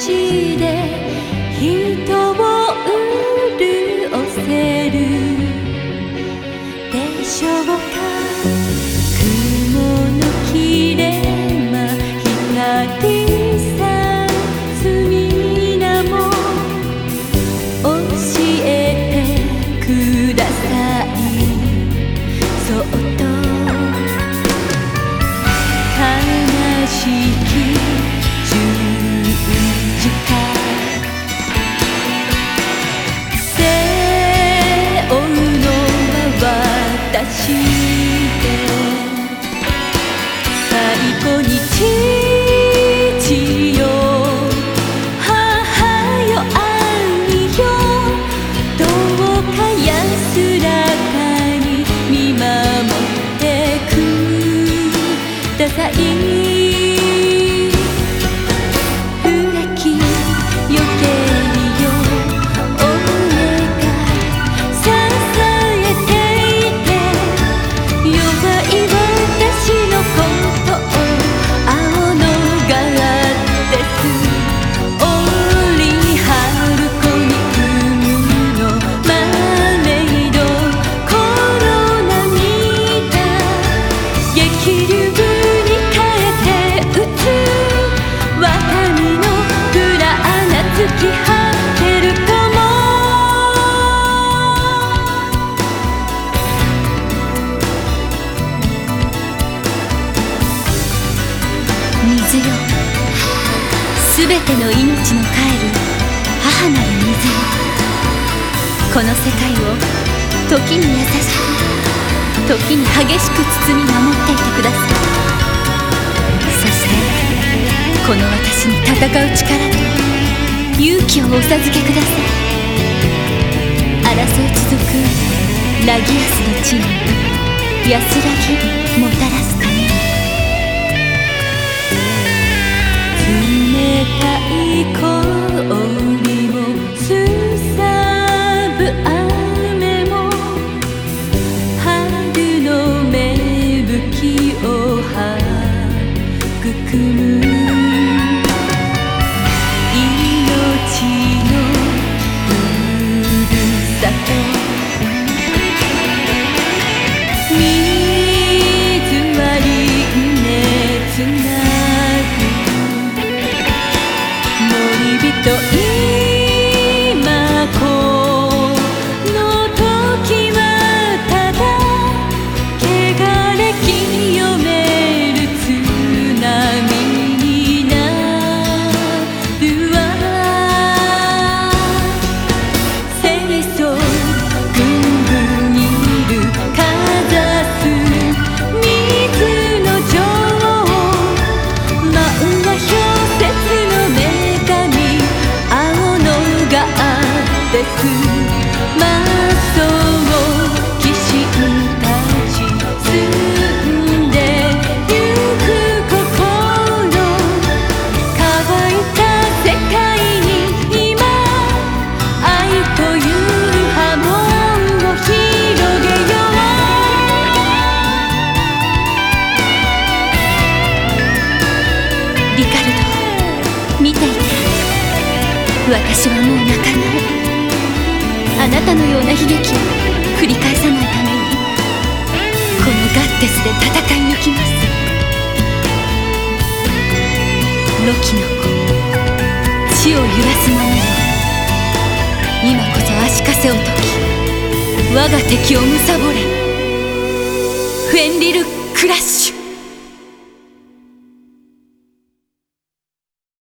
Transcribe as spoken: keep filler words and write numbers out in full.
ちで人を潤せるでしょうか。雲の切れ間光さす皆も教えてください。そっと悲しき十字架背負うのは私で最後に父よ母よ兄よどうか安らかに見守ってください。水よ、すべての命の帰る母なる水よ、この世界を時に優しく時に激しく包み守っていてください。そしてこの私に戦う力と勇気をお授けください。争い続くラギアスの地に安らぎもたらすために冷たい氷もすさぶ雨も春の芽吹きを育む命のふるさと水は輪廻つなと今この時はただ汚れ清める津波になるわ。清楚ぐんぐんいるかざす水の女王漫画氷雪の女神です魔装騎士たち住んでゆく心乾いた世界に今愛という波紋を広げよう。リカルド、見ていて、私はもう泣かない。あなたのような悲劇を繰り返さないためにこのガッテスで戦い抜きます。ロキの子、地を揺らす者よ、今こそ足かせを解き我が敵を貪れ。フェンリル・クラッシュ。